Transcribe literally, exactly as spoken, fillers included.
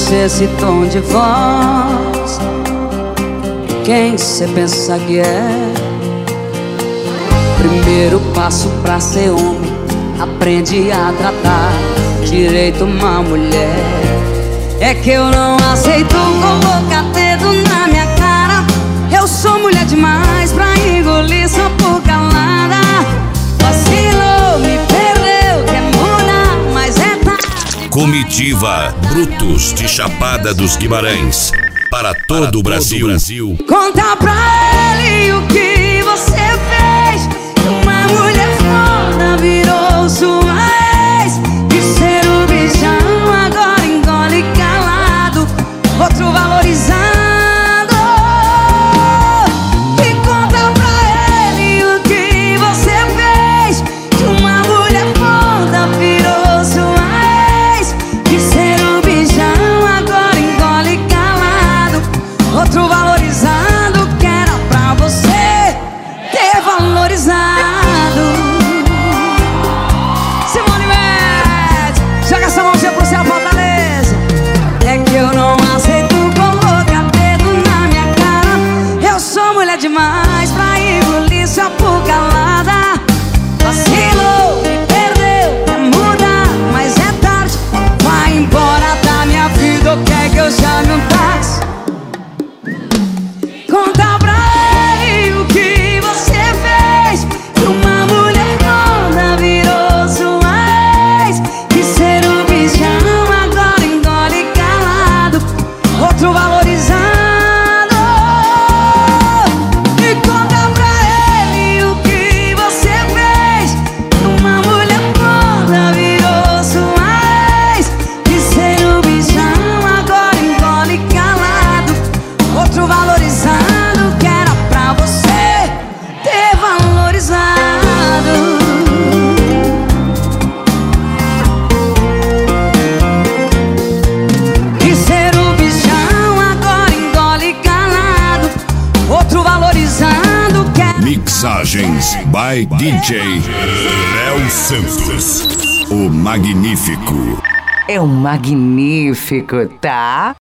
você esse tom de voz? Quem cê pensa que é? Primeiro passo pra ser homem, aprende a tratar direito uma mulher. É que eu não aceito colocar dedo na minha cara. Eu sou mulher demais pra engolir só por calada. Vacilou, me perdeu, quer mudar, mas é tarde. Comitiva Brutos de Chapada dos Guimarães, para todo o Brasil. Brasil. Conta pra ele o que você fez. Uma mulher foda virou sua ex. De ser o bichão agora engole calado, outro valorizando. E conta pra ele o que você fez. Uma mulher foda virou sua ex. De ser o bichão agora engole calado, outro valorizando, que era pra você ter valorizado. Simone Mendes, joga essa mãozinha pro céu, Fortaleza. É que eu não aceito colocar dedo na minha cara. Eu sou mulher demais pra engolir só por calada. Vacilou, me perdeu, quer mudar, mas é tarde. Vai embora da minha vida, ou quer que eu chame um táxi? Conta pra ele o que você fez. Uma mulher foda virou sua ex. De ser o bichão agora engole calado, outro valorizando. E conta pra ele o que você fez. Uma mulher foda virou sua ex. De ser o bichão agora engole calado, outro valorizando, que era pra você ter valorizado. De ser o bichão agora engole calado, outro valorizando, que era... Mixagens by D J Léo Santos, o Magnífico. É um magnífico, tá?